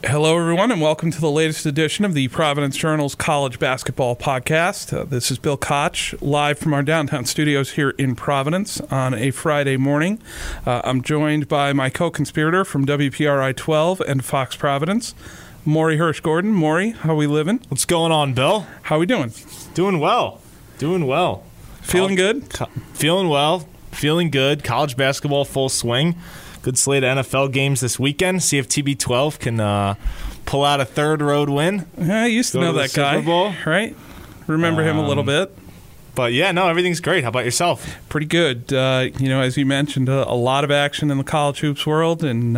Hello, everyone, and welcome to the latest edition of the Providence Journal's College Basketball Podcast. This is Bill Koch, live from our downtown studios here in Providence on a Friday morning. I'm joined by my co-conspirator from WPRI 12 and Fox Providence, Maury Hirsch-Gordon. Maury, how we living? What's going on, Bill? How we doing? Doing well. Feeling good? Feeling well. Feeling good. College basketball full swing. Good slate of NFL games this weekend. See if TB12 can pull out a third road win. I used to know that guy, right? Remember him a little bit. But yeah, no, everything's great. How about yourself? Pretty good. As you mentioned, a lot of action in the college hoops world, and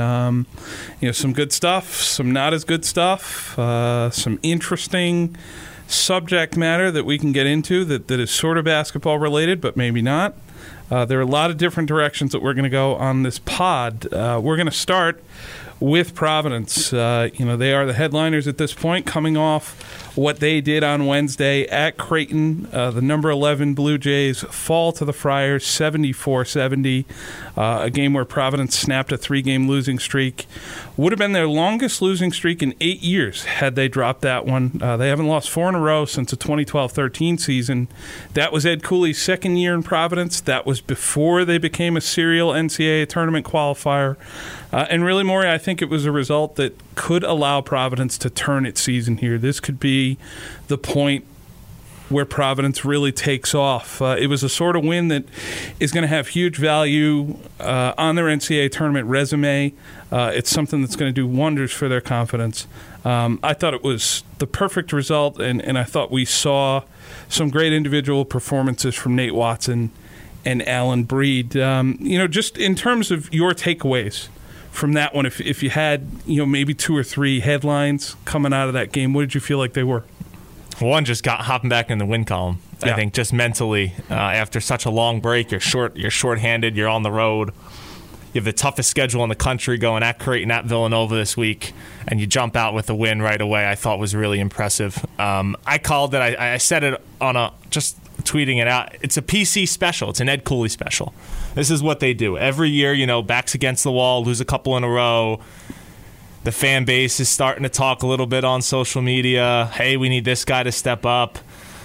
some good stuff, some not as good stuff, some interesting subject matter that we can get into that is sort of basketball related, but maybe not. There are a lot of different directions that we're going to go on this pod. We're going to start with Providence. They are the headliners at this point, coming off what they did on Wednesday at Creighton. The number 11 Blue Jays fall to the Friars 74-70, a game where Providence snapped a 3-game losing streak. Would have been their longest losing streak in 8 years had they dropped that one. They haven't lost 4 in a row since the 2012-13 season. That was Ed Cooley's second year in Providence. That was before they became a serial NCAA tournament qualifier. And really, Maury, I think it was a result that could allow Providence to turn its season here. This could be the point where Providence really takes off. It was a sort of win that is going to have huge value on their NCAA tournament resume. It's something that's going to do wonders for their confidence. I thought it was the perfect result, and I thought we saw some great individual performances from Nate Watson and Allen Breed. Just in terms of your takeaways from that one, if you had maybe 2 or 3 headlines coming out of that game, what did you feel like they were? One, just got hopping back in the win column. Yeah. I think just mentally, after such a long break, you're shorthanded, you're on the road. You have the toughest schedule in the country going at Creighton, at Villanova this week, and you jump out with a win right away. I thought was really impressive. I called it. I said it on just tweeting it out. It's a PC special. It's an Ed Cooley special. This is what they do every year. Backs against the wall, lose a couple in a row. The fan base is starting to talk a little bit on social media. Hey, we need this guy to step up.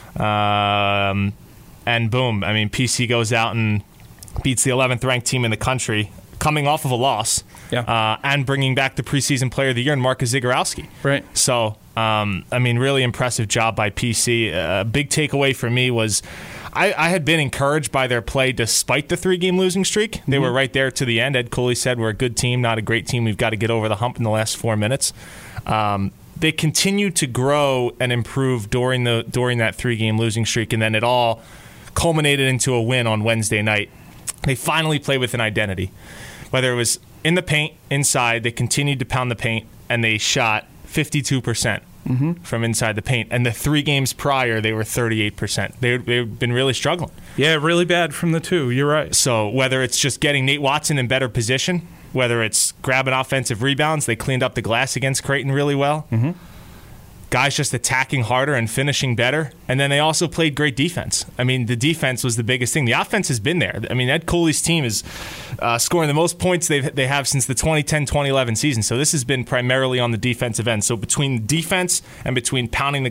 And boom. I mean, PC goes out and beats the 11th ranked team in the country, coming off of a loss, and bringing back the preseason player of the year in Marcus Zagorowski. Right. So, really impressive job by PC. A big takeaway for me was I had been encouraged by their play despite the 3-game losing streak. They were right there to the end. Ed Cooley said, we're a good team, not a great team. We've got to get over the hump in the last 4 minutes. They continued to grow and improve during that 3-game losing streak, and then it all culminated into a win on Wednesday night. They finally played with an identity. Whether it was in the paint, inside, they continued to pound the paint, and they shot 52%. From inside the paint. And the 3 games prior, they were 38%. They've been really struggling. Yeah, really bad from the 2. You're right. So whether it's just getting Nate Watson in better position, whether it's grabbing offensive rebounds, they cleaned up the glass against Creighton really well. Guys just attacking harder and finishing better. And then they also played great defense. I mean, the defense was the biggest thing. The offense has been there. I mean, Ed Cooley's team is scoring the most points they have since the 2010-2011 season. So this has been primarily on the defensive end. So between defense and between pounding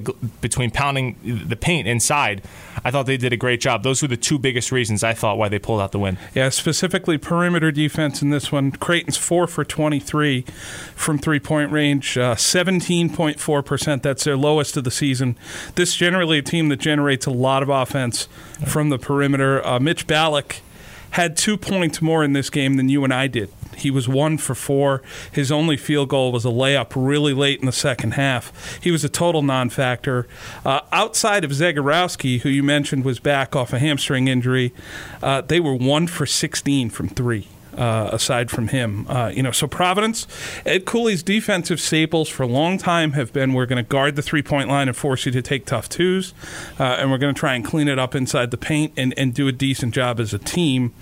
the paint inside, I thought they did a great job. Those were the 2 biggest reasons I thought why they pulled out the win. Yeah, specifically perimeter defense in this one. Creighton's 4 for 23 from three-point range, 17.4%. That's their lowest of the season. This is generally a team that generates a lot of offense from the perimeter. Mitch Ballack had 2 points more in this game than you and I did. He was 1 for 4. His only field goal was a layup really late in the second half. He was a total non-factor. Outside of Zagorowski, who you mentioned was back off a hamstring injury, they were 1 for 16 from 3. Aside from him. So Providence, Ed Cooley's defensive staples for a long time have been, we're going to guard the three-point line and force you to take tough twos, and we're going to try and clean it up inside the paint and do a decent job as a team.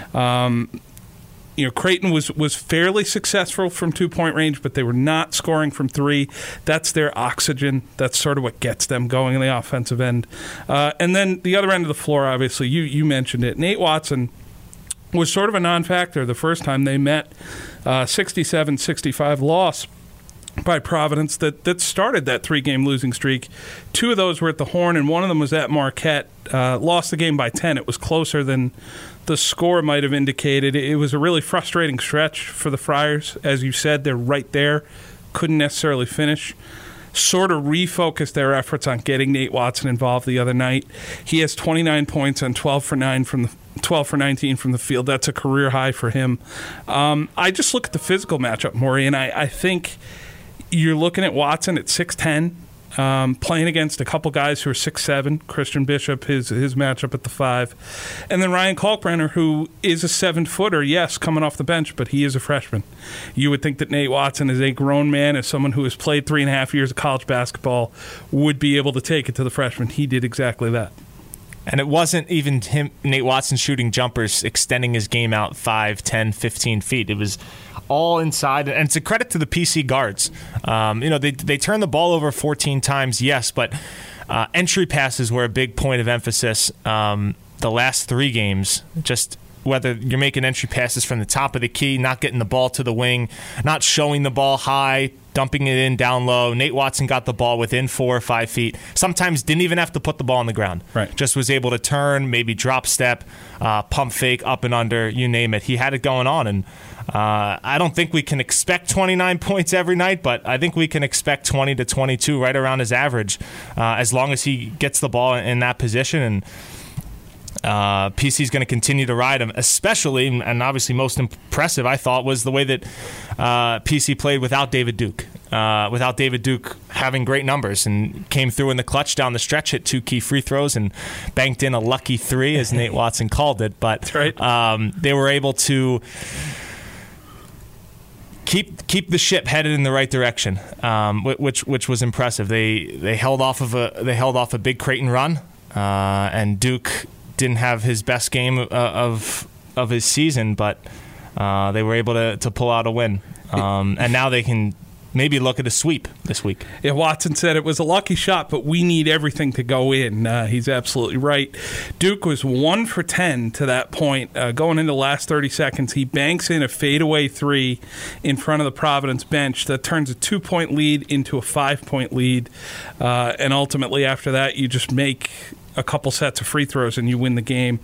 Creighton was fairly successful from 2-point range, but they were not scoring from 3. That's their oxygen. That's sort of what gets them going in the offensive end. And then the other end of the floor, obviously, you mentioned it. Nate Watson was sort of a non-factor the first time they met. 67-65 loss by Providence that started that 3-game losing streak. 2 of those were at the Horn, and one of them was at Marquette. Lost the game by 10. It was closer than the score might have indicated. It was a really frustrating stretch for the Friars. As you said, they're right there. Couldn't necessarily finish. Sort of refocused their efforts on getting Nate Watson involved the other night. He has 29 points on 12 for 19 from the field. That's a career high for him. I just look at the physical matchup, Maury, and I think you're looking at Watson at 6'10", playing against a couple guys who are 6'7", Christian Bishop, his matchup at the 5, and then Ryan Kalkbrenner, who is a 7-footer, yes, coming off the bench, but he is a freshman. You would think that Nate Watson, as a grown man, as someone who has played 3.5 years of college basketball, would be able to take it to the freshman. He did exactly that. And it wasn't even him, Nate Watson, shooting jumpers, extending his game out 5, 10, 15 feet. It was all inside. And it's a credit to the PC guards. They turned the ball over 14 times, yes, but entry passes were a big point of emphasis the last 3 games. Just whether you're making entry passes from the top of the key, not getting the ball to the wing, not showing the ball high, dumping it in down low. Nate Watson got the ball within 4 or 5 feet. Sometimes didn't even have to put the ball on the ground. Right. Just was able to turn, maybe drop step, pump fake, up and under, you name it. He had it going on. And I don't think we can expect 29 points every night, but I think we can expect 20 to 22, right around his average, as long as he gets the ball in that position. And PC's going to continue to ride him, especially, and obviously most impressive, I thought, was the way that PC played without David Duke. Without David Duke having great numbers and came through in the clutch down the stretch, hit 2 key free throws and banked in a lucky 3, as Nate Watson called it. But that's right. They were able to keep the ship headed in the right direction, which was impressive. They held off a big Creighton run, and Duke didn't have his best game of his season, but they were able to pull out a win. And now they can maybe look at a sweep this week. Yeah, Watson said it was a lucky shot, but we need everything to go in. He's absolutely right. Duke was 1 for 10 to that point. Going into the last 30 seconds, he banks in a fadeaway 3 in front of the Providence bench that turns a 2-point lead into a 5-point lead. And ultimately, after that, you just make a couple sets of free throws and you win the game.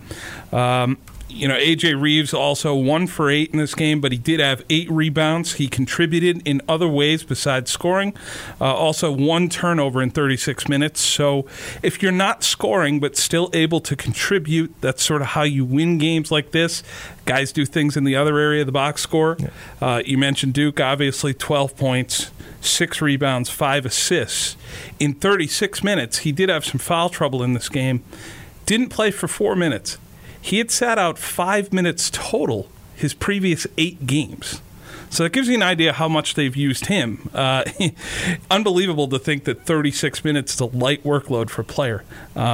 AJ Reeves also 1 for 8 in this game, but he did have 8 rebounds. He contributed in other ways besides scoring. Also 1 turnover in 36 minutes. So if you're not scoring but still able to contribute, that's sort of how you win games like this. Guys do things in the other area of the box score. Yeah. You mentioned Duke, obviously 12 points, 6 rebounds, 5 assists. In 36 minutes, he did have some foul trouble in this game. Didn't play for 4 minutes. He had sat out 5 minutes total his previous 8 games. So that gives you an idea how much they've used him. Unbelievable to think that 36 minutes is a light workload for a player.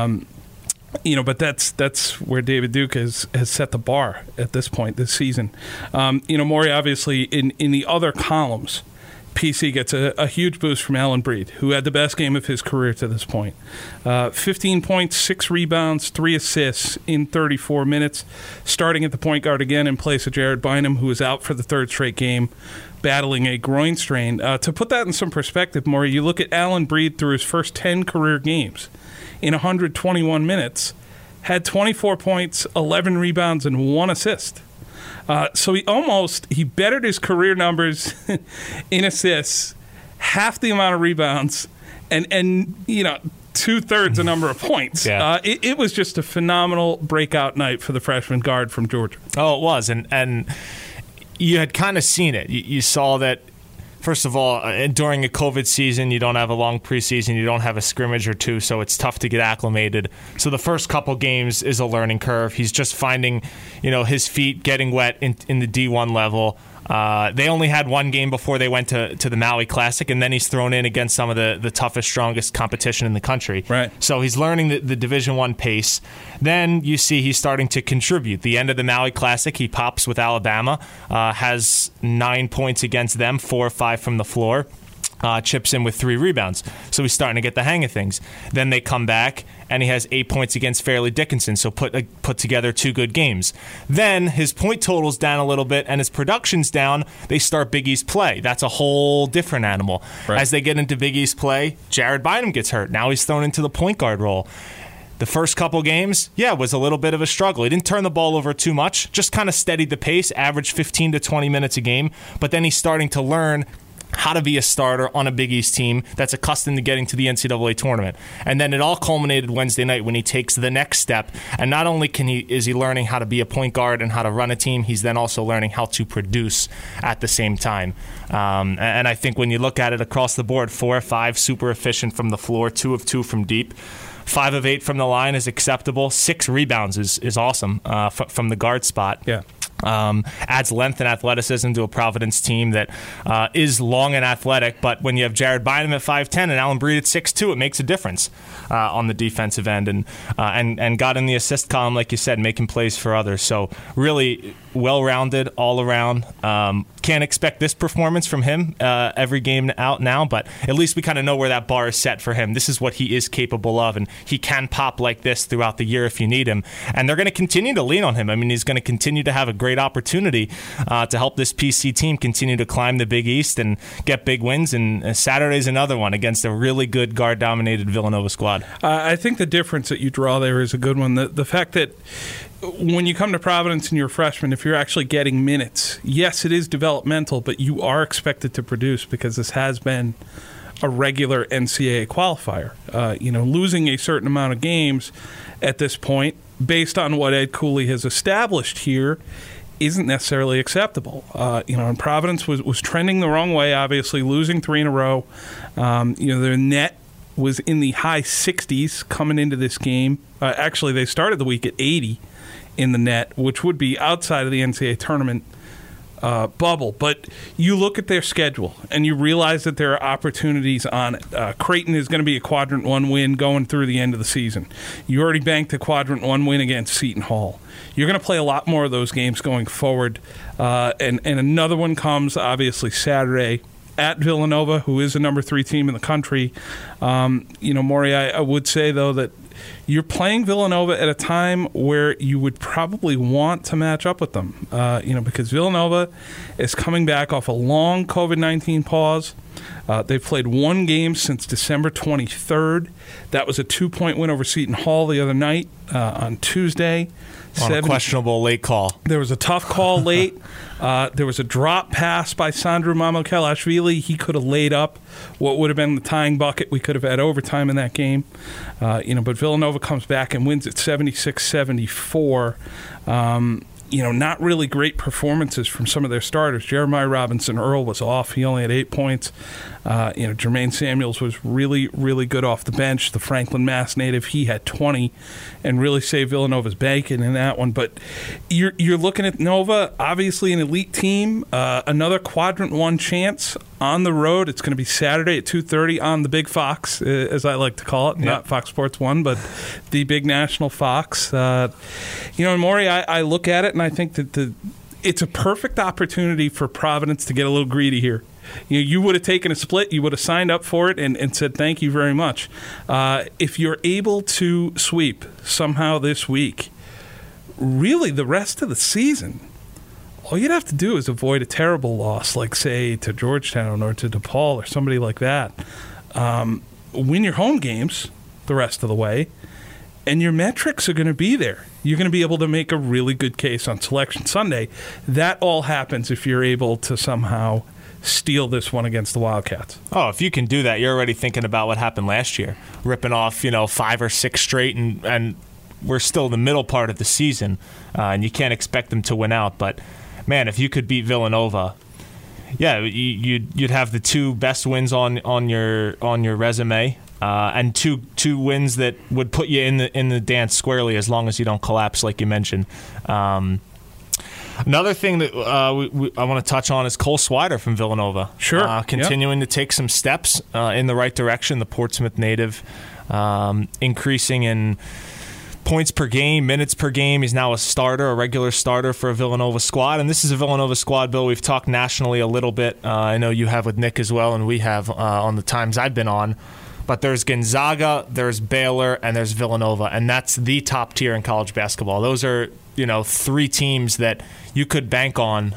But that's where David Duke has set the bar at this point this season. Maury, obviously, in the other columns, PC gets a huge boost from Allen Breed, who had the best game of his career to this point. 15 points, 6 rebounds, 3 assists in 34 minutes, starting at the point guard again in place of Jared Bynum, who was out for the 3rd straight game, battling a groin strain. To put that in some perspective, Maury, you look at Allen Breed through his first 10 career games in 121 minutes, had 24 points, 11 rebounds, and 1 assist. So he bettered his career numbers in assists, half the amount of rebounds, and 2/3 the number of points. Yeah. It was just a phenomenal breakout night for the freshman guard from Georgia. Oh, it was, and you had kind of seen it. You saw that. First of all, during a COVID season, you don't have a long preseason, you don't have a scrimmage or 2, so it's tough to get acclimated. So the first couple games is a learning curve. He's just finding, his feet getting wet in the D1 level. They only had 1 game before they went to the Maui Classic, and then he's thrown in against some of the toughest, strongest competition in the country. Right. So he's learning the Division I pace. Then you see he's starting to contribute. The end of the Maui Classic, he pops with Alabama, has 9 points against them, 4 or 5 from the floor. chips in with 3 rebounds. So he's starting to get the hang of things. Then they come back, and he has 8 points against Fairleigh Dickinson, so put together 2 good games. Then his point total's down a little bit, and his production's down. They start Big East play. That's a whole different animal. Right. As they get into Big East play, Jared Bynum gets hurt. Now he's thrown into the point guard role. The first couple games, was a little bit of a struggle. He didn't turn the ball over too much, just kind of steadied the pace, averaged 15 to 20 minutes a game, but then he's starting to learn how to be a starter on a Big East team that's accustomed to getting to the NCAA tournament. And then it all culminated Wednesday night when he takes the next step. And not only is he learning how to be a point guard and how to run a team, he's then also learning how to produce at the same time. And I think when you look at it across the board, 4 of 5 super efficient from the floor, 2 of 2 from deep. 5 of 8 from the line is acceptable. 6 rebounds is awesome from the guard spot. Yeah. Adds length and athleticism to a Providence team that is long and athletic, but when you have Jared Bynum at 5'10 and Alan Breed at 6'2, it makes a difference on the defensive end, and got in the assist column, like you said, making plays for others. So really well-rounded all around. Can't expect this performance from him every game out now, but at least we kind of know where that bar is set for him. This is what he is capable of, and he can pop like this throughout the year if you need him. And they're going to continue to lean on him. I mean, he's going to continue to have a great opportunity to help this PC team continue to climb the Big East and get big wins. And Saturday's another one against a really good guard-dominated Villanova squad. I think the difference that you draw there is a good one. The fact that when you come to Providence and you're a freshman, if you're actually getting minutes, yes, it is developmental, but you are expected to produce because this has been a regular NCAA qualifier. Losing a certain amount of games at this point, based on what Ed Cooley has established here, isn't necessarily acceptable. And Providence was trending the wrong way, obviously, losing 3 in a row. Their net was in the high 60s coming into this game. Actually, they started the week at 80 in the net, which would be outside of the NCAA tournament bubble. But you look at their schedule, and you realize that there are opportunities on it. Creighton is going to be a Quadrant 1 win going through the end of the season. You already banked a Quadrant 1 win against Seton Hall. You're going to play a lot more of those games going forward. And another one comes, obviously, Saturday at Villanova, who is the number 3 team in the country. Maury, I would say, though, that you're playing Villanova at a time where you would probably want to match up with them, because Villanova is coming back off a long COVID-19 pause. They've played 1 game since December 23rd. That was a 2-point win over Seton Hall the other night on Tuesday. On a questionable late call. There was a tough call late. There was a drop pass by Sandro Mamukelashvili. He could have laid up what would have been the tying bucket. We could have had overtime in that game. But Villanova comes back and wins at 76-74. Not really great performances from some of their starters. Jeremiah Robinson Earl was off. He only had 8 points. Jermaine Samuels was really, really good off the bench. The Franklin Mass native, he had 20 and really saved Villanova's bacon in that one. But you're looking at Nova, obviously an elite team, another Quadrant 1 chance on the road. It's going to be Saturday at 2:30 on the Big Fox, as I like to call it. Yep. Not Fox Sports 1, but the big national Fox. And Maury, I look at it and I think that it's a perfect opportunity for Providence to get a little greedy here. You would have taken a split. You would have signed up for it and said thank you very much. If you're able to sweep somehow this week, really the rest of the season, all you'd have to do is avoid a terrible loss, like, say, to Georgetown or to DePaul or somebody like that. Win your home games the rest of the way, and your metrics are going to be there. You're going to be able to make a really good case on Selection Sunday. That all happens if you're able to somehow steal this one against the Wildcats. Oh, if you can do that, you're already thinking about what happened last year, ripping off 5 or 6 straight, and we're still in the middle part of the season, and you can't expect them to win out. But man, if you could beat Villanova, you'd have the 2 best wins on your resume, and two wins that would put you in the dance squarely as long as you don't collapse, like you mentioned. Another thing that I want to touch on is Cole Swider from Villanova. Sure. Continuing to take some steps in the right direction. The Portsmouth native increasing in points per game, minutes per game. He's now a regular starter for a Villanova squad. And this is a Villanova squad, Bill, we've talked nationally a little bit. I know you have with Nick as well, and we have on the times I've been on. But there's Gonzaga, there's Baylor, and there's Villanova. And that's the top tier in college basketball. Those are, three teams that you could bank on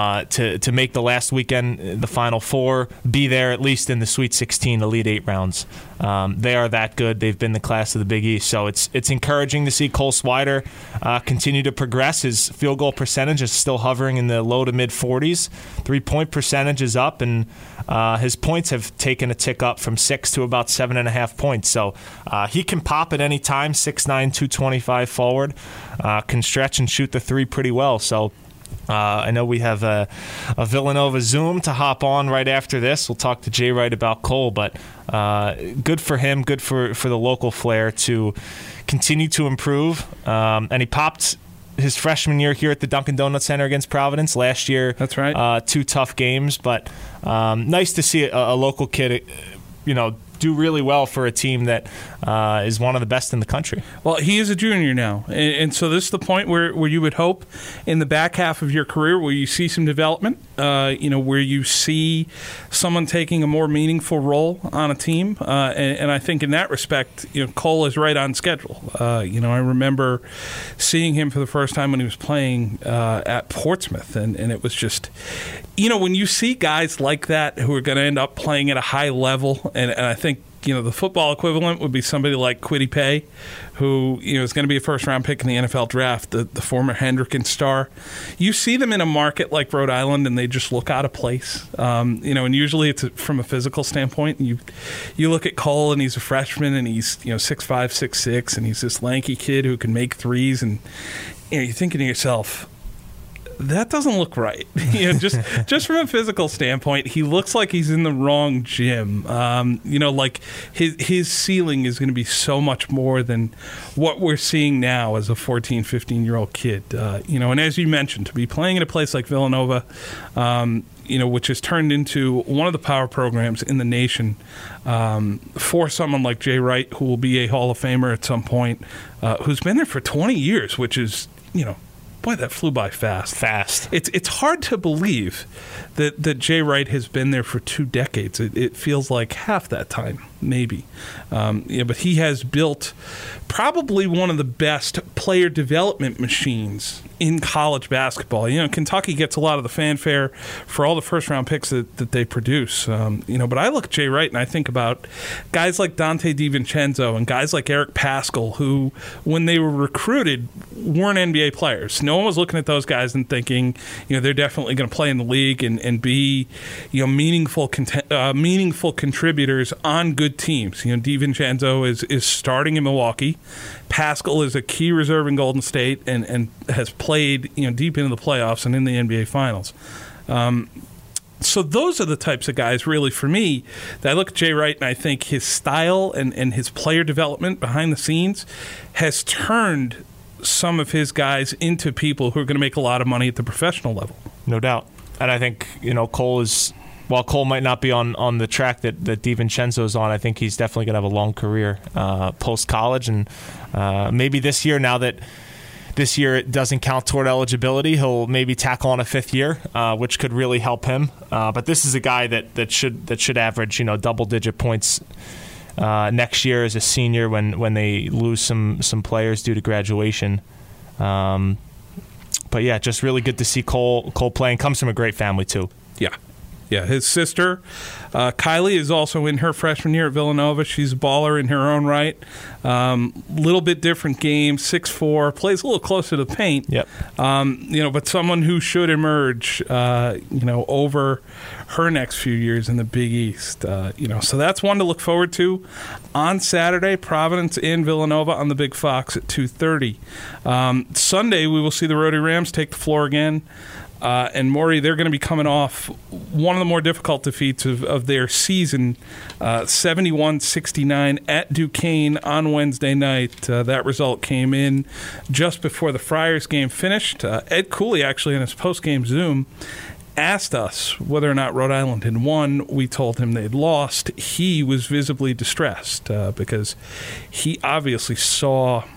to make the last weekend, the Final Four, be there at least in the Sweet 16, Elite 8 rounds. They are that good. They've been the class of the Big East. So it's encouraging to see Cole Swider continue to progress. His field goal percentage is still hovering in the low to mid 40s. 3-point percentage is up, and his points have taken a tick up from 6 to about 7.5 points. So he can pop at any time, 6'9", 225 forward, can stretch and shoot the three pretty well. So I know we have a Villanova Zoom to hop on right after this. We'll talk to Jay Wright about Cole, but good for him, good for the local flair to continue to improve. And he popped his freshman year here at the Dunkin' Donuts Center against Providence last year. That's right. 2 tough games, but nice to see a local kid, do really well for a team that is one of the best in the country. Well, he is a junior now, and so this is the point where you would hope in the back half of your career where you see some development, where you see someone taking a more meaningful role on a team, and I think in that respect, Cole is right on schedule. I remember seeing him for the first time when he was playing at Portsmouth, and it was just, when you see guys like that who are going to end up playing at a high level, and I think the football equivalent would be somebody like Kwity Paye, who is going to be a first-round pick in the NFL draft, the former Hendricken star. You see them in a market like Rhode Island, and they just look out of place. And usually it's from a physical standpoint. And you look at Cole, and he's a freshman, and he's 6'5", 6'6", and he's this lanky kid who can make threes, and you're thinking to yourself, that doesn't look right. Just from a physical standpoint, he looks like he's in the wrong gym. Like his ceiling is going to be so much more than what we're seeing now as a 14, 15-year-old kid. And as you mentioned, to be playing at a place like Villanova, which has turned into one of the power programs in the nation, for someone like Jay Wright, who will be a Hall of Famer at some point, who's been there for 20 years, which is, boy, that flew by fast. It's hard to believe that Jay Wright has been there for 2 decades. It feels like half that time, maybe. But he has built probably one of the best player development machines in college basketball. Kentucky gets a lot of the fanfare for all the first-round picks that they produce. But I look at Jay Wright and I think about guys like Dante DiVincenzo and guys like Eric Paschal, who, when they were recruited, weren't NBA players. No one was looking at those guys and thinking, they're definitely going to play in the league and be, meaningful contributors on good teams. DiVincenzo is starting in Milwaukee. Paschal is a key reserve in Golden State and has played deep into the playoffs and in the NBA Finals. So those are the types of guys, really, for me, that I look at Jay Wright and I think his style and his player development behind the scenes has turned some of his guys into people who are going to make a lot of money at the professional level. No doubt. And I think, Cole is, while Cole might not be on the track that DiVincenzo's on, I think he's definitely going to have a long career post-college. And maybe this year, now that this year it doesn't count toward eligibility, he'll maybe tackle on a 5th year, which could really help him. But this is a guy that should average, double-digit points next year as a senior when they lose some players due to graduation. But yeah, just really good to see Cole playing. Comes from a great family too. Yeah, his sister, Kylie, is also in her freshman year at Villanova. She's a baller in her own right. Little bit different game, 6'4", plays a little closer to the paint. Yep. But someone who should emerge, over her next few years in the Big East. So that's one to look forward to. On Saturday, Providence and Villanova on the Big Fox at 2:30. Sunday, we will see the Rhody Rams take the floor again. And Maury, they're going to be coming off one of the more difficult defeats of their season, 71-69 at Duquesne on Wednesday night. That result came in just before the Friars game finished. Ed Cooley, actually, in his post-game Zoom, asked us whether or not Rhode Island had won. We told him they'd lost. He was visibly distressed because he obviously saw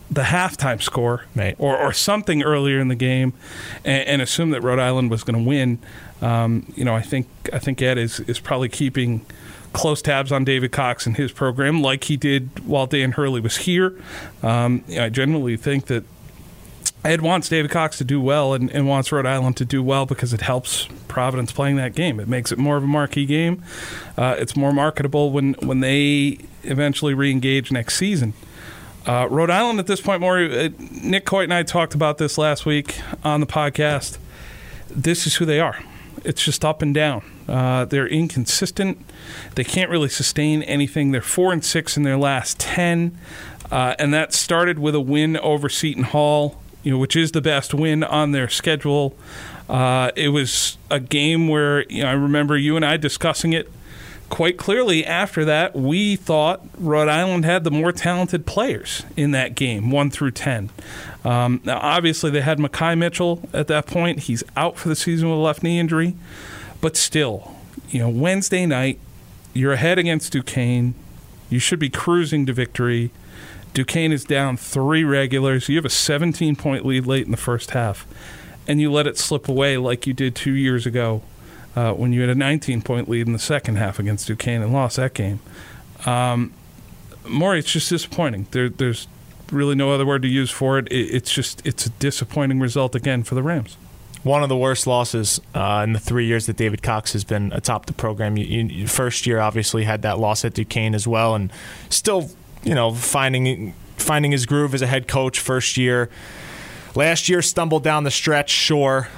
the halftime score, right, or something earlier in the game, and assume that Rhode Island was going to win. I think Ed is probably keeping close tabs on David Cox and his program, like he did while Dan Hurley was here. I generally think that Ed wants David Cox to do well and wants Rhode Island to do well because it helps Providence playing that game. It makes it more of a marquee game. It's more marketable when they eventually re-engage next season. Rhode Island at this point, Nick Coit and I talked about this last week on the podcast. This is who they are. It's just up and down. They're inconsistent. They can't really sustain anything. They're 4-6 in their last 10, and that started with a win over Seton Hall, which is the best win on their schedule. It was a game where I remember you and I discussing it quite clearly. After that, we thought Rhode Island had the more talented players in that game, 1 through 10. Now, obviously, they had Mekhi Mitchell at that point. He's out for the season with a left knee injury. But still, Wednesday night, you're ahead against Duquesne. You should be cruising to victory. Duquesne is down 3 regulars. You have a 17-point lead late in the first half, and you let it slip away like you did 2 years ago when you had a 19-point lead in the second half against Duquesne and lost that game. Maury, it's just disappointing. There's really no other word to use for it. It's a disappointing result again for the Rams. One of the worst losses in the 3 years that David Cox has been atop the program. First year, obviously, had that loss at Duquesne as well, and still, finding his groove as a head coach first year. Last year, stumbled down the stretch, sure.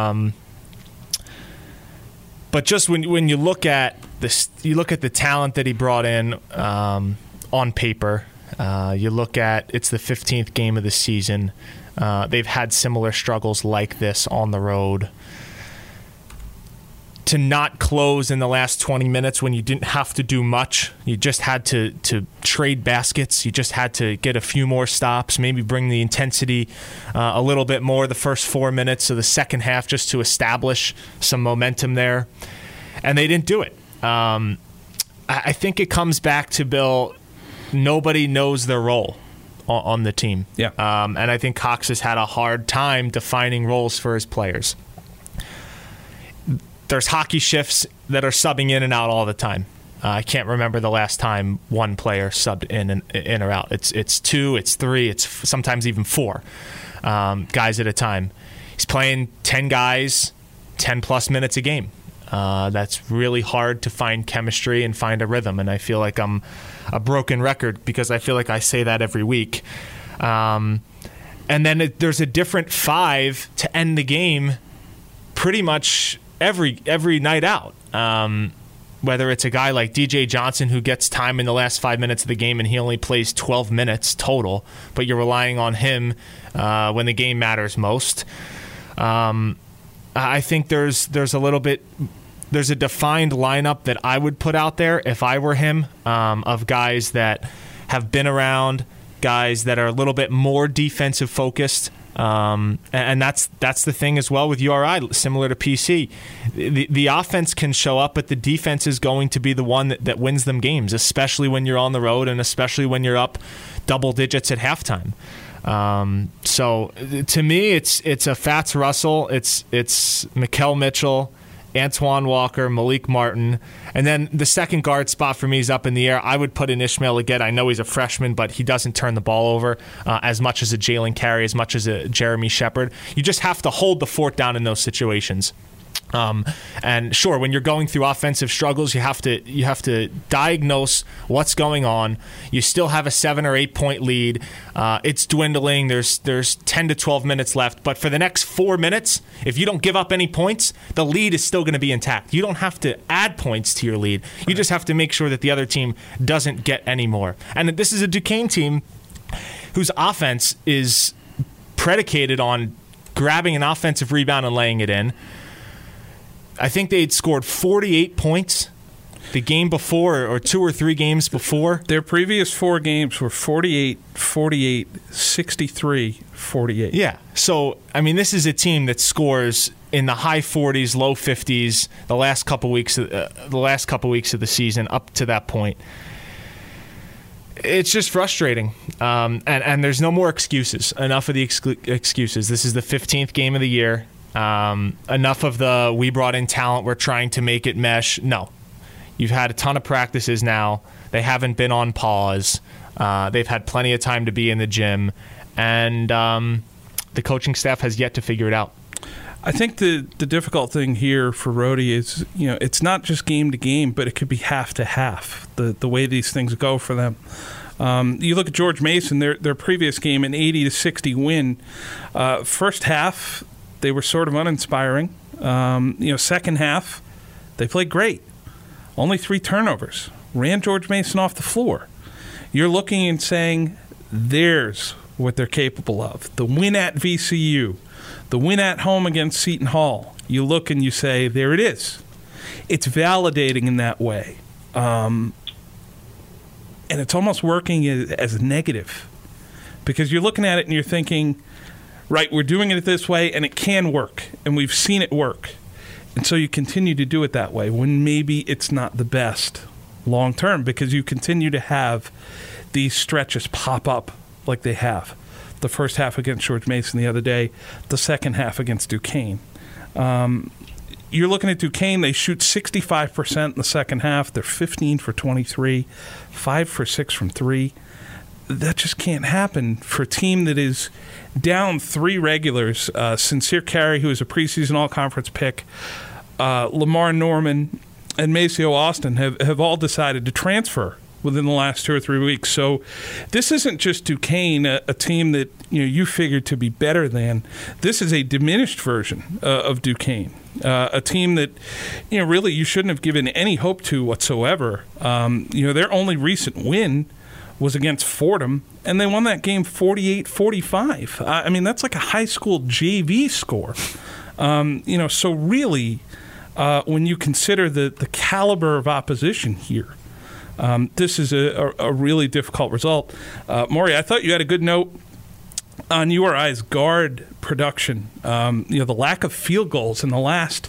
But just when you look at this, you look at the talent that he brought in on paper. You look at it's the 15th game of the season. They've had similar struggles like this on the road. To not close in the last 20 minutes when you didn't have to do much, you just had to trade baskets. You just had to get a few more stops, maybe bring the intensity a little bit more the first 4 minutes of the second half just to establish some momentum there. And they didn't do it. I think it comes back to, Bill, nobody knows their role on the team. Yeah. And I think Cox has had a hard time defining roles for his players. There's hockey shifts that are subbing in and out all the time. I can't remember the last time one player subbed in or out. It's 2, it's 3, it's sometimes even 4 guys at a time. He's playing 10 guys, 10-plus minutes a game. That's really hard to find chemistry and find a rhythm, and I feel like I'm a broken record because I feel like I say that every week. And then there's a different 5 to end the game pretty much every night out. Whether it's a guy like DJ Johnson who gets time in the last 5 minutes of the game and he only plays 12 minutes total, but you're relying on him when the game matters most. I think there's a defined lineup that I would put out there if I were him, of guys that have been around, guys that are a little bit more defensive focused. And that's the thing as well with URI, similar to PC. The offense can show up, but the defense is going to be the one that wins them games, especially when you're on the road and especially when you're up double digits at halftime. So to me, it's a Fats Russell, it's Mekhi Mitchell, Antoine Walker, Malik Martin, and then the second guard spot for me is up in the air. I would put in Ishmael again. I know he's a freshman, but he doesn't turn the ball over as much as a Jalen Carey, as much as a Jeremy Shepard. You just have to hold the fort down in those situations. And sure, when you're going through offensive struggles, you have to diagnose what's going on. You still have a 7 or 8 point lead. It's dwindling. There's 10 to 12 minutes left. But for the next 4 minutes, if you don't give up any points, the lead is still going to be intact. You don't have to add points to your lead. You just have to make sure that the other team doesn't get any more. And this is a Duquesne team whose offense is predicated on grabbing an offensive rebound and laying it in. I think they'd scored 48 points the game before, or 2 or 3 games before. Their previous 4 games were 48, 48, 63, 48. Yeah. So, I mean, this is a team that scores in the high 40s, low 50s the last couple weeks of the season up to that point. It's just frustrating, and there's no more excuses. Enough of the excuses. This is the 15th game of the year. Enough of the we brought in talent, we're trying to make it mesh. No. You've had a ton of practices now. They haven't been on pause. They've had plenty of time to be in the gym, and the coaching staff has yet to figure it out. I think the difficult thing here for Rhodey is, it's not just game to game, but it could be half to half, the way these things go for them. You look at George Mason, their previous game, an 80-60 win. First half, they were sort of uninspiring. Second half, they played great. Only 3 turnovers. Ran George Mason off the floor. You're looking and saying, there's what they're capable of. The win at VCU. The win at home against Seton Hall. You look and you say, there it is. It's validating in that way. And it's almost working as a negative. Because you're looking at it and you're thinking, right, we're doing it this way and it can work. And we've seen it work. And so you continue to do it that way when maybe it's not the best long term, because you continue to have these stretches pop up like they have. The first half against George Mason the other day, the second half against Duquesne. You're looking at Duquesne, they shoot 65% in the second half. They're 15 for 23, 5 for 6 from 3. That just can't happen for a team that is down 3 regulars. Sincere Carey, who is a preseason all-conference pick, Lamar Norman, and Maceo Austin have all decided to transfer within the last 2 or 3 weeks. So this isn't just Duquesne, a team that you figured to be better than. This is a diminished version of Duquesne, a team that really you shouldn't have given any hope to whatsoever. Their only recent win was against Fordham, and they won that game 48-45. I mean, that's like a high school JV score. So really, when you consider the caliber of opposition here, this is a really difficult result. Maury, I thought you had a good note on URI's guard production. The lack of field goals in the last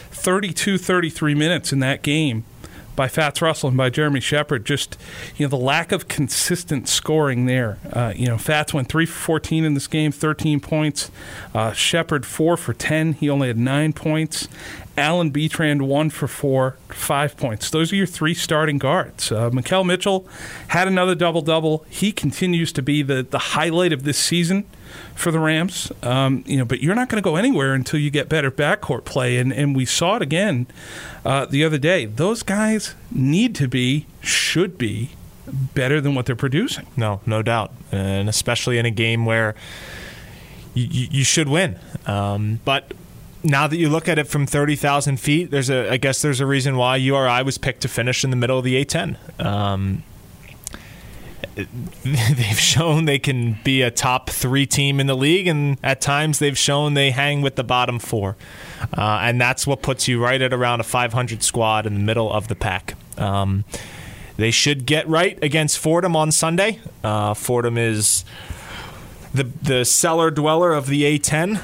33 minutes in that game by Fats Russell and by Jeremy Shepard, just the lack of consistent scoring there. Fats went 3 for 14 in this game, 13 points. Shepard 4 for 10. He only had 9 points. Alan Beatrand 1 for 4, 5 points. Those are your 3 starting guards. Mikal Mitchell had another double-double. He continues to be the highlight of this season for the Rams. But you're not going to go anywhere until you get better backcourt play. And we saw it again the other day. Those guys should be better than what they're producing. No doubt. And especially in a game where you should win. But now that you look at it from 30,000 feet, I guess there's a reason why URI was picked to finish in the middle of the A-10. They've shown they can be a top 3 team in the league, and at times they've shown they hang with the bottom 4. And that's what puts you right at around a 500 squad in the middle of the pack. They should get right against Fordham on Sunday. Fordham is the cellar dweller of the A-10.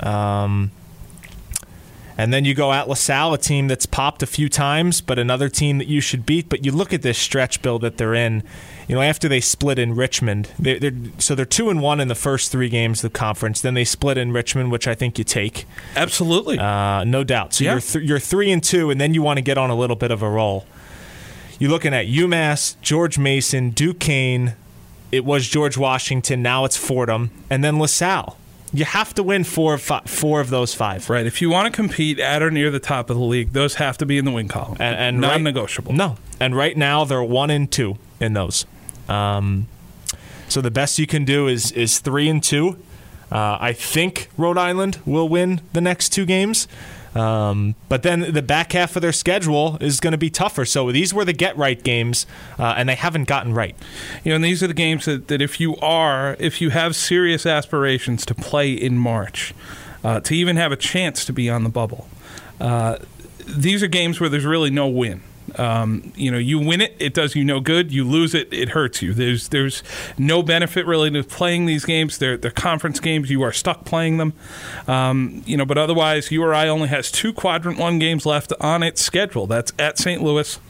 And then you go at LaSalle, a team that's popped a few times, but another team that you should beat. But you look at this stretch build that they're in. After they split in Richmond, they're 2-1 in the first 3 games of the conference. Then they split in Richmond, which I think you take. Absolutely, no doubt. So you're 3-2, and then you want to get on a little bit of a roll. You're looking at UMass, George Mason, Duquesne. It was George Washington. Now it's Fordham, and then LaSalle. You have to win 4 of those 5. Right. If you want to compete at or near the top of the league, those have to be in the win column. And non-negotiable. No. And right now they're 1-2 in those. So the best you can do is 3-2. I think Rhode Island will win the next 2 games. But then the back half of their schedule is going to be tougher. So these were the get-right games, and they haven't gotten right. And these are the games that if you have serious aspirations to play in March, to even have a chance to be on the bubble, these are games where there's really no win. You win it does you no good. You lose it hurts you. There's no benefit really to playing these games. They're conference games. You are stuck playing them. But otherwise, URI only has 2 Quadrant 1 games left on its schedule. That's at St. Louis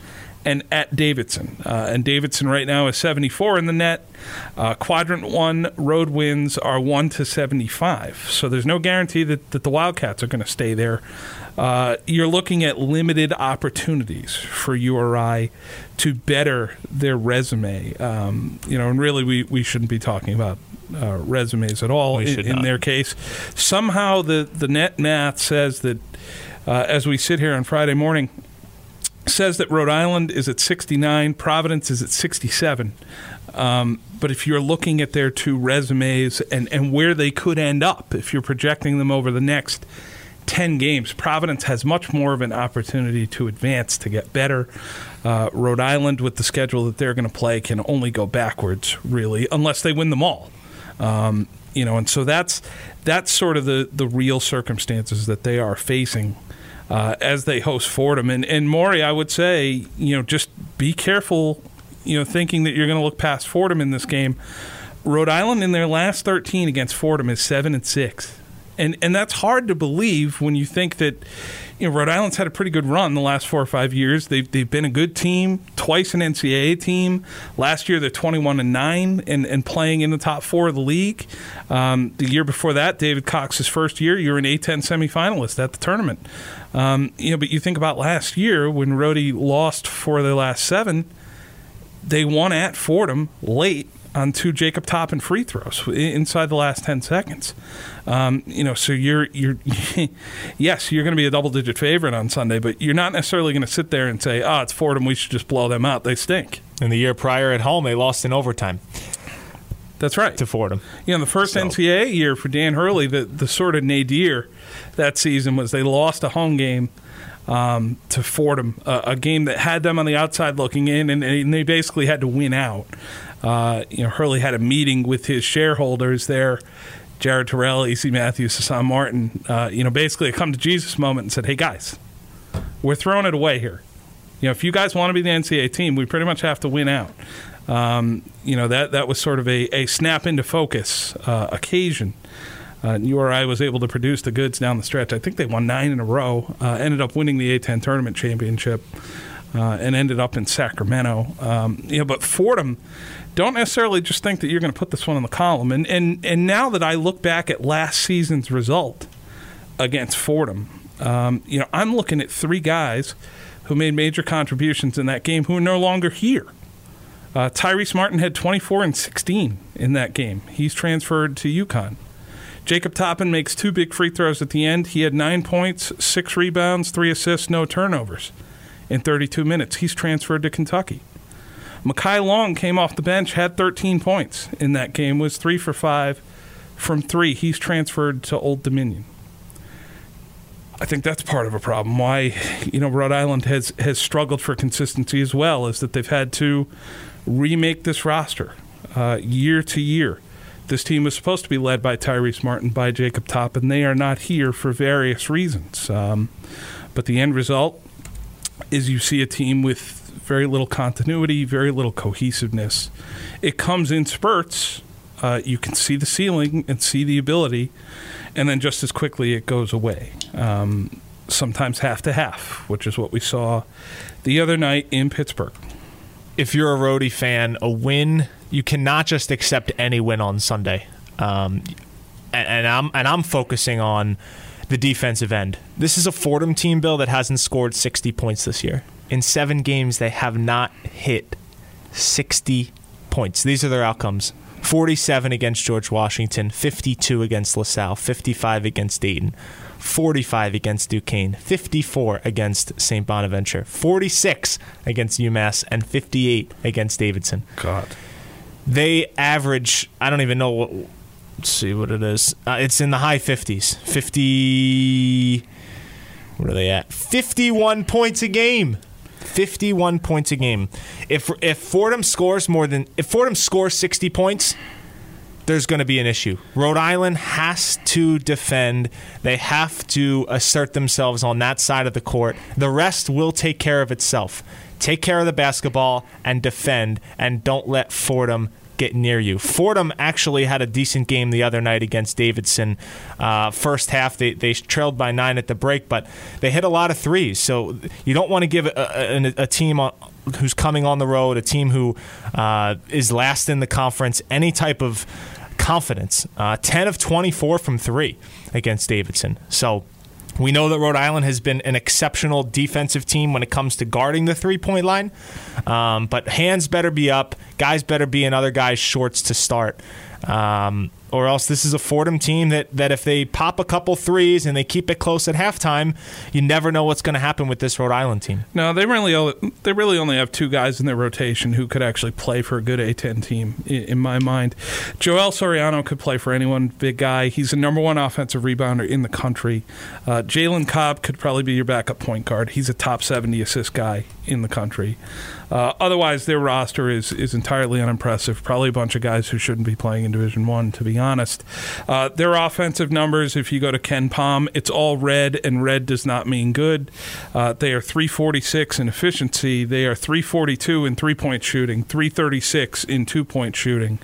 and at Davidson. And Davidson right now is 74 in the net. Quadrant 1 road wins are 1-75. So there's no guarantee that the Wildcats are going to stay there. You're looking at limited opportunities for URI to better their resume. And really we shouldn't be talking about resumes at all in their case. Somehow the net math says that as we sit here on Friday morning, says that Rhode Island is at 69, Providence is at 67. But if you're looking at their two resumes and where they could end up, if you're projecting them over the next 10 games, Providence has much more of an opportunity to advance, to get better. Rhode Island, with the schedule that they're going to play, can only go backwards, really, unless they win them all. And so that's sort of the real circumstances that they are facing as they host Fordham. And Maury, I would say, just be careful, thinking that you're going to look past Fordham in this game. Rhode Island in their last 13 against Fordham is 7-6. And that's hard to believe when you think that Rhode Island's had a pretty good run the last 4 or 5 years. They've been a good team, twice an NCAA team. Last year they're 21-9 and playing in the top 4 of the league. The year before that, David Cox's first year, you're an A-10 semifinalist at the tournament. But you think about last year when Rhodey lost 4 of their last 7, they won at Fordham late on 2 Jacob Toppin free throws inside the last 10 seconds. So you're yes, you're going to be a double-digit favorite on Sunday, but you're not necessarily going to sit there and say, it's Fordham, we should just blow them out. They stink. And the year prior at home, they lost in overtime. That's right. To Fordham. The first NCAA year for Dan Hurley, the sort of nadir that season was they lost a home game to Fordham, a game that had them on the outside looking in, and they basically had to win out. Hurley had a meeting with his shareholders there, Jared Terrell, E.C. Matthews, Hassan Martin, basically a come-to-Jesus moment and said, hey, guys, we're throwing it away here. If you guys want to be the NCAA team, we pretty much have to win out. That was sort of a snap into focus occasion. URI was able to produce the goods down the stretch. I think they won 9 in a row, ended up winning the A-10 tournament championship, and ended up in Sacramento. But Fordham, don't necessarily just think that you're going to put this one in the column. And now that I look back at last season's result against Fordham, I'm looking at 3 guys who made major contributions in that game who are no longer here. Tyrese Martin had 24 and 16 in that game. He's transferred to UConn. Jacob Toppin makes 2 big free throws at the end. He had 9 points, 6 rebounds, 3 assists, no turnovers in 32 minutes. He's transferred to Kentucky. Mekhi Long came off the bench, had 13 points in that game, was 3 for 5 from 3. He's transferred to Old Dominion. I think that's part of a problem. Why, Rhode Island has struggled for consistency as well, is that they've had to remake this roster year to year. This team was supposed to be led by Tyrese Martin, by Jacob Toppin. They are not here for various reasons. But the end result is you see a team with very little continuity, very little cohesiveness. It comes in spurts. You can see the ceiling and see the ability, and then just as quickly it goes away. Sometimes half to half, which is what we saw the other night in Pittsburgh. If you're a Rhodey fan, a win, you cannot just accept any win on Sunday. And I'm focusing on the defensive end. This is a Fordham team, Bill, that hasn't scored 60 points this year. In 7 games, they have not hit 60 points. These are their outcomes. 47 against George Washington, 52 against LaSalle, 55 against Dayton, 45 against Duquesne, 54 against St. Bonaventure, 46 against UMass, and 58 against Davidson. God. They average, I don't even know, let's see what it is. It's in the high 50s. 50, what are they at? 51 points a game. 51 points a game. If Fordham scores 60 points, there's going to be an issue. Rhode Island has to defend. They have to assert themselves on that side of the court. The rest will take care of itself. Take care of the basketball and defend, and don't let Fordham get near you. Fordham actually had a decent game the other night against Davidson. First half, they trailed by 9 at the break, but they hit a lot of threes. So you don't want to give a team who's coming on the road, a team who is last in the conference, any type of confidence. 10 of 24 from 3 against Davidson. So we know that Rhode Island has been an exceptional defensive team when it comes to guarding the three-point line. But hands better be up. Guys better be in other guys' shorts to start. Or else this is a Fordham team that if they pop a couple threes and they keep it close at halftime, you never know what's going to happen with this Rhode Island team. No, they really only have 2 guys in their rotation who could actually play for a good A-10 team, in my mind. Joel Soriano could play for anyone, big guy. He's the number 1 offensive rebounder in the country. Jalen Cobb could probably be your backup point guard. He's a top 70 assist guy in the country. Otherwise, their roster is entirely unimpressive. Probably a bunch of guys who shouldn't be playing in Division I, to be honest. Their offensive numbers, if you go to Ken Palm, it's all red, and red does not mean good. They are 346 in efficiency. They are 342 in three-point shooting, 336 in two-point shooting,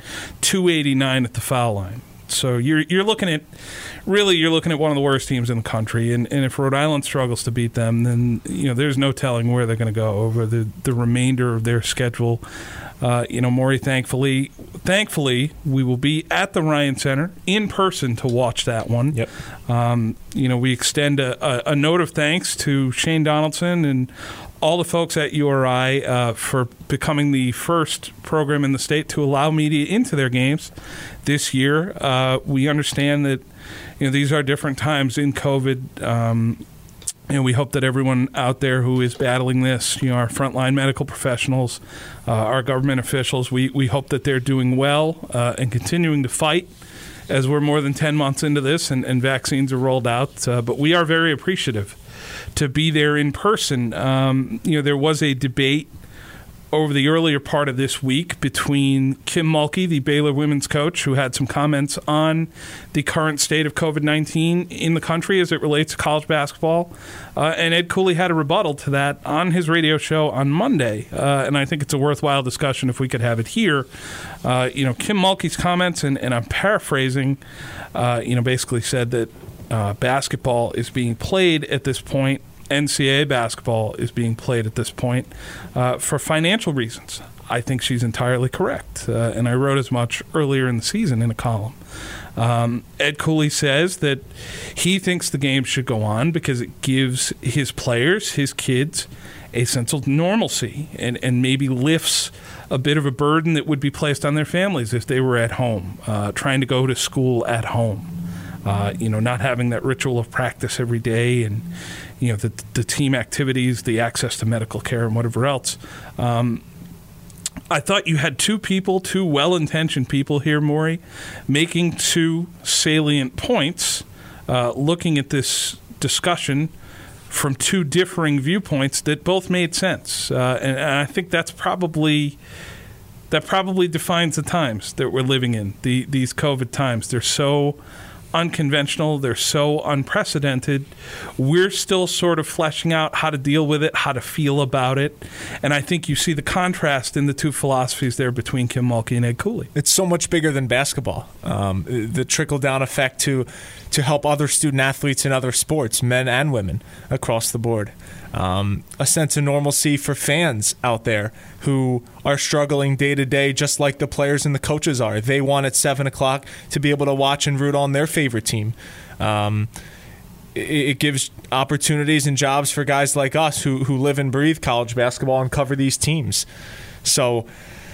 289 at the foul line. So you're looking at one of the worst teams in the country, and if Rhode Island struggles to beat them, then there's no telling where they're going to go over the remainder of their schedule. Maury, thankfully, we will be at the Ryan Center in person to watch that one. Yep. We extend a note of thanks to Shane Donaldson and all the folks at URI for becoming the first program in the state to allow media into their games this year. We understand that these are different times in COVID. We hope that everyone out there who is battling this, our frontline medical professionals, our government officials, we hope that they're doing well and continuing to fight as we're more than 10 months into this and vaccines are rolled out. But we are very appreciative to be there in person. There was a debate over the earlier part of this week between Kim Mulkey, the Baylor women's coach, who had some comments on the current state of COVID-19 in the country as it relates to college basketball, and Ed Cooley had a rebuttal to that on his radio show on Monday, and I think it's a worthwhile discussion if we could have it here. Kim Mulkey's comments, and I'm paraphrasing, basically said that basketball is being played at this point. NCAA basketball is being played at this point for financial reasons. I think she's entirely correct, and I wrote as much earlier in the season in a column. Ed Cooley says that he thinks the game should go on because it gives his players, his kids, a sense of normalcy and maybe lifts a bit of a burden that would be placed on their families if they were at home, trying to go to school at home. Not having that ritual of practice every day and, the team activities, the access to medical care and whatever else. I thought you had two well-intentioned people here, Maury, making 2 salient points, looking at this discussion from 2 differing viewpoints that both made sense. And I think that probably defines the times that we're living in, these COVID times. They're so unconventional. They're so unprecedented. We're still sort of fleshing out how to deal with it, how to feel about it. And I think you see the contrast in the 2 philosophies there between Kim Mulkey and Ed Cooley. It's so much bigger than basketball. The trickle-down effect to help other student athletes in other sports, men and women, across the board. A sense of normalcy for fans out there who are struggling day to day, just like the players and the coaches are. They want at 7 o'clock to be able to watch and root on their favorite team. It gives opportunities and jobs for guys like us who live and breathe college basketball and cover these teams. So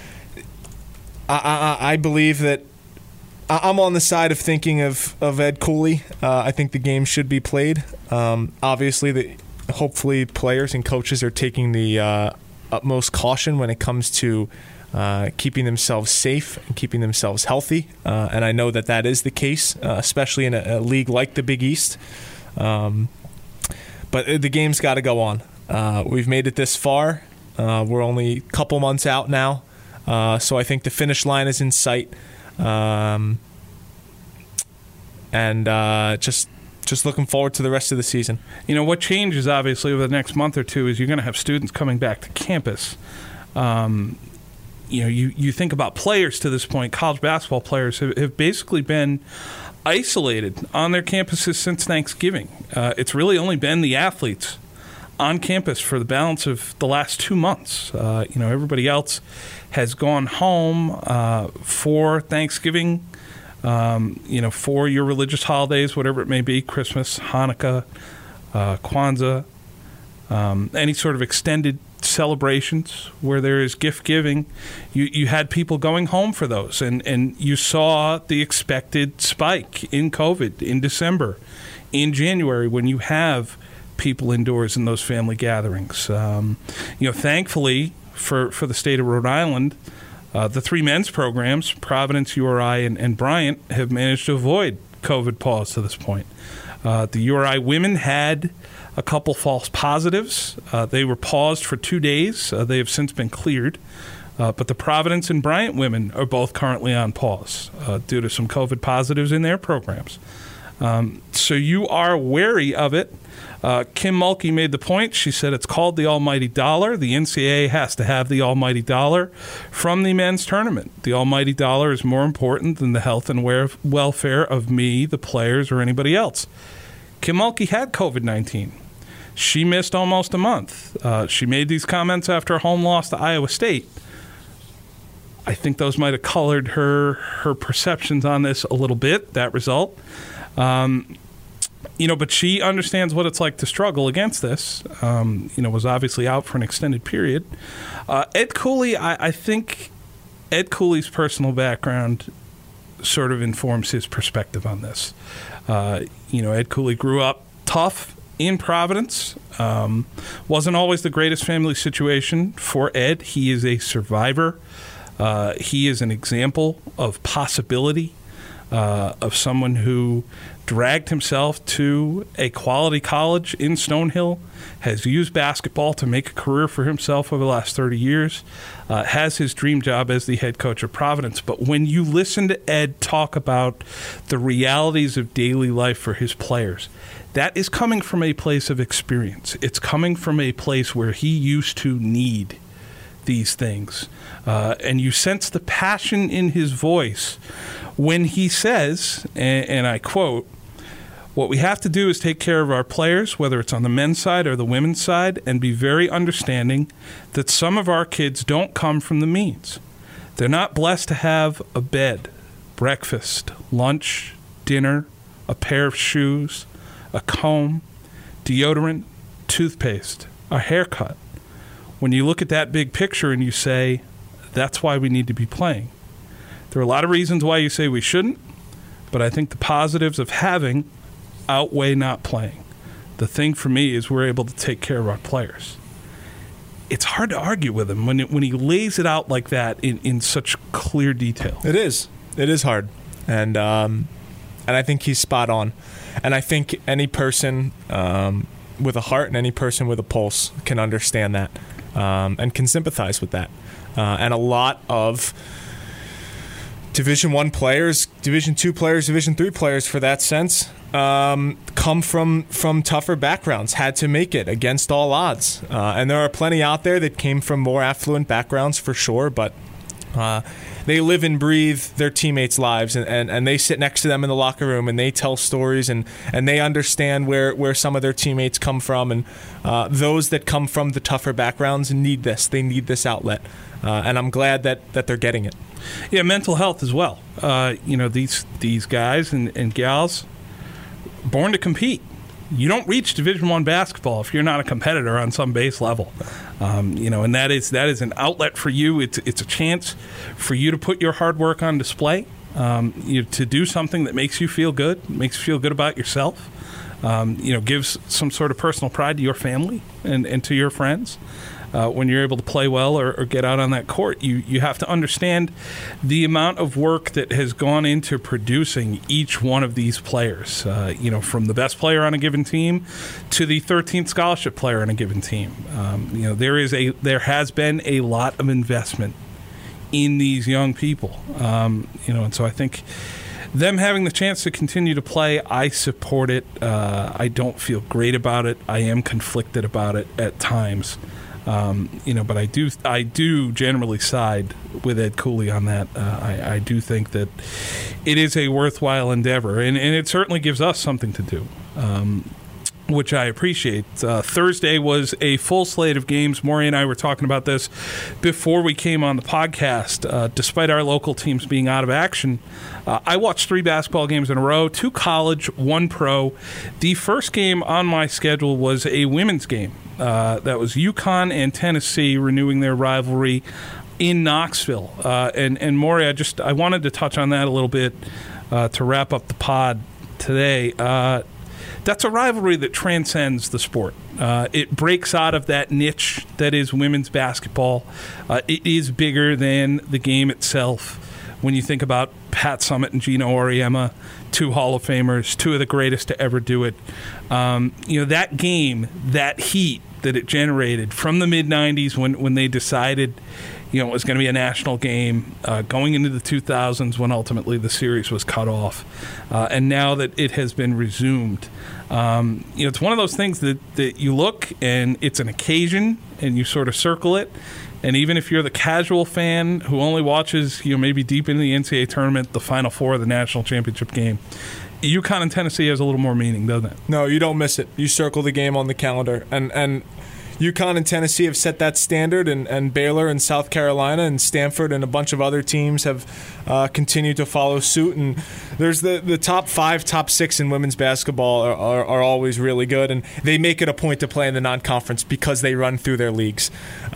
I believe that I'm on the side of thinking of Ed Cooley. I think the game should be played. Obviously, hopefully players and coaches are taking the utmost caution when it comes to keeping themselves safe and keeping themselves healthy. And I know that is the case, especially in a league like the Big East. But the game's got to go on. We've made it this far. We're only a couple months out now. So I think the finish line is in sight. Just looking forward to the rest of the season. What changes, obviously, over the next month or two is you're going to have students coming back to campus. You think about players to this point, college basketball players have basically been isolated on their campuses since Thanksgiving. It's really only been the athletes on campus for the balance of the last 2 months. Everybody else has gone home for Thanksgiving, for your religious holidays, whatever it may be, Christmas, Hanukkah, Kwanzaa, any sort of extended celebrations where there is gift giving. You had people going home for those, and you saw the expected spike in COVID in December, in January, when you have people indoors in those family gatherings. Thankfully for the state of Rhode Island, the 3 men's programs, Providence, URI, and Bryant, have managed to avoid COVID pause to this point. The URI women had a couple false positives. They were paused for 2 days. They have since been cleared. But the Providence and Bryant women are both currently on pause due to some COVID positives in their programs. So you are wary of it. Kim Mulkey made the point. She said it's called the almighty dollar. The NCAA has to have the almighty dollar from the men's tournament. The almighty dollar is more important than the health and welfare of me, the players, or anybody else. Kim Mulkey had COVID-19. She missed almost a month. She made these comments after a home loss to Iowa State. I think those might have colored her perceptions on this a little bit, that result. But she understands what it's like to struggle against this. Was obviously out for an extended period. Ed Cooley, I think Ed Cooley's personal background sort of informs his perspective on this. Ed Cooley grew up tough in Providence. Wasn't always the greatest family situation for Ed. He is a survivor. He is an example of possibility, of someone who dragged himself to a quality college in Stonehill, has used basketball to make a career for himself over the last 30 years, has his dream job as the head coach of Providence. But when you listen to Ed talk about the realities of daily life for his players, that is coming from a place of experience. It's coming from a place where he used to need these things. And you sense the passion in his voice when he says, and I quote, "What we have to do is take care of our players, whether it's on the men's side or the women's side, and be very understanding that some of our kids don't come from the means. They're not blessed to have a bed, breakfast, lunch, dinner, a pair of shoes, a comb, deodorant, toothpaste, a haircut. When you look at that big picture and you say, that's why we need to be playing. There are a lot of reasons why you say we shouldn't, but I think the positives of having outweigh not playing. The thing for me is we're able to take care of our players." It's hard to argue with him when he lays it out like that in such clear detail. It is hard, and I think he's spot on. And I think any person with a heart and any person with a pulse can understand that and can sympathize with that. And a lot of Division I players, Division II players, Division III players, for that sense, come from tougher backgrounds, had to make it against all odds. And there are plenty out there that came from more affluent backgrounds, for sure, but they live and breathe their teammates' lives, and they sit next to them in the locker room, and they tell stories, and they understand where some of their teammates come from. And those that come from the tougher backgrounds need this. They need this outlet. And I'm glad that they're getting it. Yeah, mental health as well. These guys and gals, born to compete. You don't reach Division I basketball if you're not a competitor on some base level. And that is an outlet for you. It's a chance for you to put your hard work on display, to do something that makes you feel good, makes you feel good about yourself, gives some sort of personal pride to your family and to your friends. When you're able to play well or get out on that court, you have to understand the amount of work that has gone into producing each one of these players, from the best player on a given team to the 13th scholarship player on a given team. There has been a lot of investment in these young people, and so I think them having the chance to continue to play, I support it. I don't feel great about it. I am conflicted about it at times. But I do generally side with Ed Cooley on that. I do think that it is a worthwhile endeavor, and it certainly gives us something to do. which I appreciate. Thursday was a full slate of games. Maury and I were talking about this before we came on the podcast. Despite our local teams being out of action, I watched 3 basketball games in a row, 2 college, 1 pro. The first game on my schedule was a women's game. That was UConn and Tennessee renewing their rivalry in Knoxville. And Maury, I wanted to touch on that a little bit to wrap up the pod today. That's a rivalry that transcends the sport. It breaks out of that niche that is women's basketball. It is bigger than the game itself. When you think about Pat Summitt and Gino Auriemma, 2 Hall of Famers, 2 of the greatest to ever do it. That game, that heat that it generated from the mid-'90s when they decided it was going to be a national game, going into the 2000s when ultimately the series was cut off, and now that it has been resumed. It's one of those things that you look and it's an occasion and you sort of circle it. And even if you're the casual fan who only watches, maybe deep into the NCAA tournament, the Final Four of the national championship game, UConn and Tennessee has a little more meaning, doesn't it? No, you don't miss it. You circle the game on the calendar. And UConn and Tennessee have set that standard, and Baylor and South Carolina and Stanford and a bunch of other teams have continued to follow suit. And there's the top 5, top 6 in women's basketball are always really good, and they make it a point to play in the non-conference because they run through their leagues.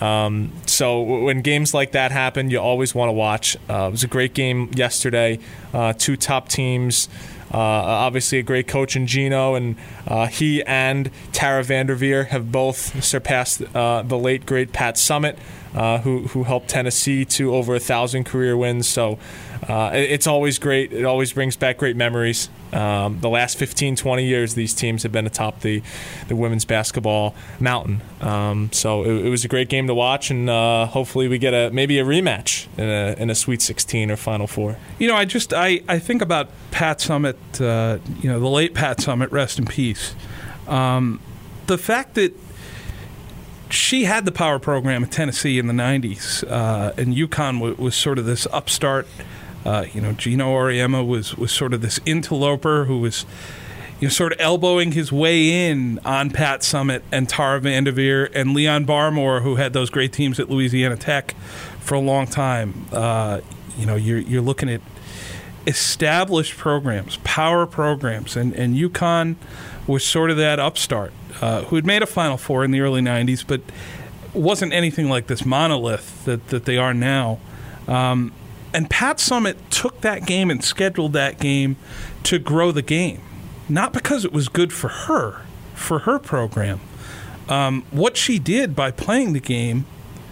So when games like that happen, you always want to watch. It was a great game yesterday. 2 top teams. Obviously a great coach in Gino, and he and Tara Vanderveer have both surpassed the late great Pat Summitt, who helped Tennessee to over 1,000 career wins. So it's always great. It always brings back great memories. The last 15, 20 years, these teams have been atop the women's basketball mountain. So it was a great game to watch, and hopefully we get maybe a rematch in a Sweet 16 or Final Four. I think about Pat Summitt, the late Pat Summitt, rest in peace. The fact that she had the power program at Tennessee in the 90s, and UConn was sort of this upstart. Gino Auriemma was sort of this interloper who was sort of elbowing his way in on Pat Summitt and Tara Vanderveer and Leon Barmore, who had those great teams at Louisiana Tech for a long time. You're looking at established programs, power programs, and UConn was sort of that upstart who had made a Final Four in the early 90s, but wasn't anything like this monolith that they are now. And Pat Summitt took that game and scheduled that game to grow the game, not because it was good for her program. What she did by playing the game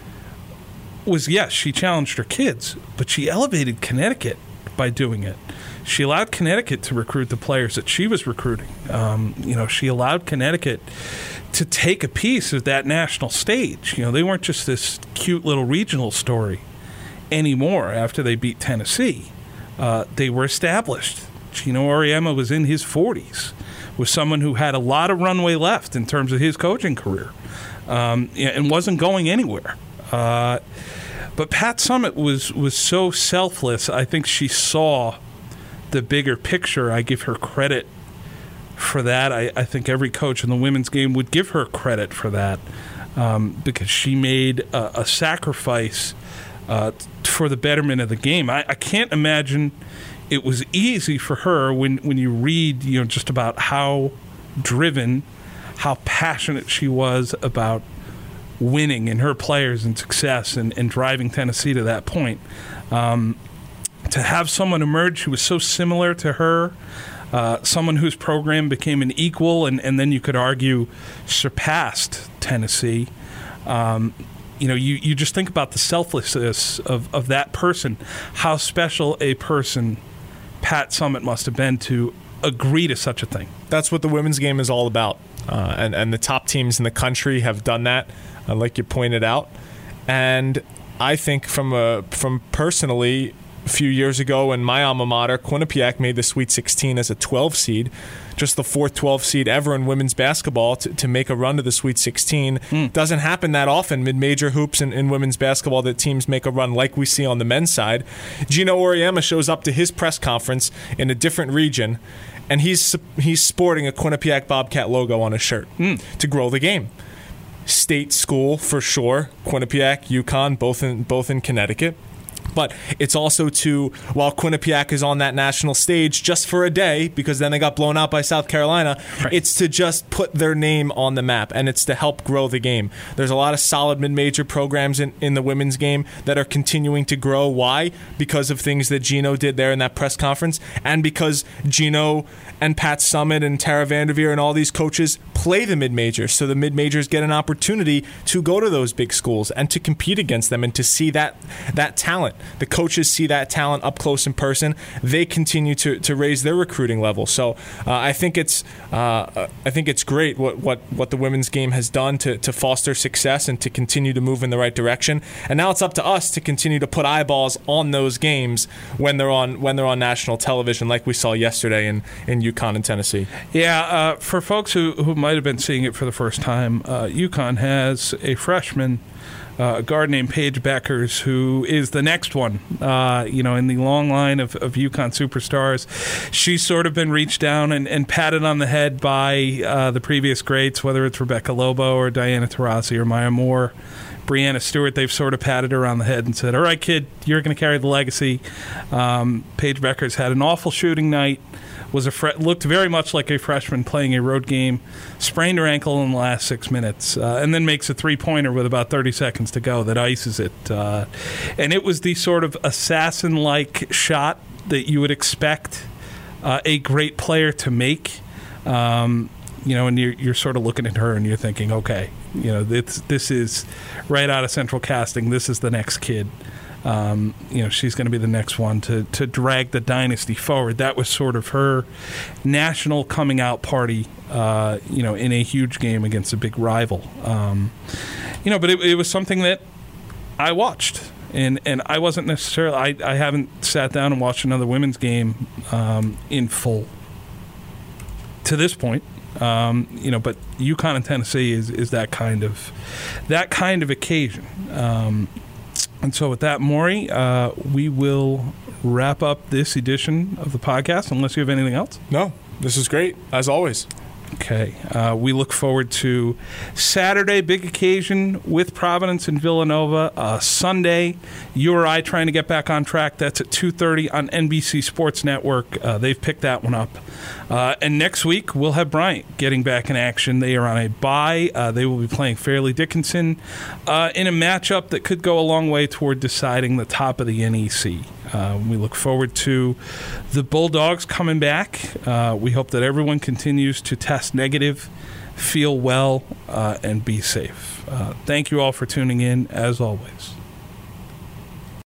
was, yes, she challenged her kids, but she elevated Connecticut by doing it. She allowed Connecticut to recruit the players that she was recruiting. She allowed Connecticut to take a piece of that national stage. They weren't just this cute little regional story anymore after they beat Tennessee. They were established. Gino Auriemma was in his 40s, was someone who had a lot of runway left in terms of his coaching career, and wasn't going anywhere. But Pat Summitt was so selfless. I think she saw the bigger picture. I give her credit for that. I think every coach in the women's game would give her credit for that, because she made a sacrifice for the betterment of the game. I can't imagine it was easy for her when you read just about how driven, how passionate she was about winning and her players and success and driving Tennessee to that point. To have someone emerge who was so similar to her, someone whose program became an equal and then you could argue surpassed Tennessee. You just think about the selflessness of that person, how special a person Pat Summitt must have been to agree to such a thing. That's what the women's game is all about. And the top teams in the country have done that, like you pointed out. And I think from personally, a few years ago when my alma mater, Quinnipiac, made the Sweet 16 as a 12 seed, just the fourth 12 seed ever in women's basketball to make a run to the Sweet 16. Doesn't happen that often, mid-major hoops in women's basketball, that teams make a run like we see on the men's side. Gino Auriemma shows up to his press conference in a different region, and he's sporting a Quinnipiac Bobcat logo on his shirt to grow the game. State school for sure, Quinnipiac, UConn, both in Connecticut. But it's also while Quinnipiac is on that national stage just for a day, because then they got blown out by South Carolina, right. It's to just put their name on the map, and it's to help grow the game. There's a lot of solid mid-major programs in the women's game that are continuing to grow. Why? Because of things that Gino did there in that press conference, and because Gino and Pat Summitt and Tara Vanderveer and all these coaches play the mid-majors, so the mid-majors get an opportunity to go to those big schools and to compete against them and to see that talent. The coaches see that talent up close in person. They continue to raise their recruiting level. So I think it's great what the women's game has done to foster success and to continue to move in the right direction. And now it's up to us to continue to put eyeballs on those games when they're on national television, like we saw yesterday in UConn and Tennessee. Yeah, for folks who might have been seeing it for the first time, UConn has a freshman, a guard named Paige Beckers, who is the next one, in the long line of UConn superstars. She's sort of been reached down and patted on the head by the previous greats, whether it's Rebecca Lobo or Diana Taurasi or Maya Moore, Brianna Stewart. They've sort of patted her on the head and said, all right, kid, you're going to carry the legacy. Paige Beckers had an awful shooting night, looked very much like a freshman playing a road game, sprained her ankle in the last 6 minutes, and then makes a three-pointer with about 30 seconds to go that ices it. And it was the sort of assassin-like shot that you would expect a great player to make. And you're sort of looking at her and you're thinking, okay, this is right out of Central Casting. This is the next kid. She's going to be the next one to drag the dynasty forward. That was sort of her national coming out party, in a huge game against a big rival. But it was something that I watched, and I wasn't necessarily. I haven't sat down and watched another women's game in full to this point. But UConn and Tennessee is that kind of occasion. And so with that, Maury, we will wrap up this edition of the podcast, unless you have anything else. No, this is great, as always. Okay. We look forward to Saturday, big occasion with Providence and Villanova. Sunday, you or I trying to get back on track. That's at 2:30 on NBC Sports Network. They've picked that one up. And next week, we'll have Bryant getting back in action. They are on a bye. They will be playing Fairleigh Dickinson in a matchup that could go a long way toward deciding the top of the NEC. We look forward to the Bulldogs coming back. We hope that everyone continues to test negative, feel well, and be safe. Thank you all for tuning in, as always.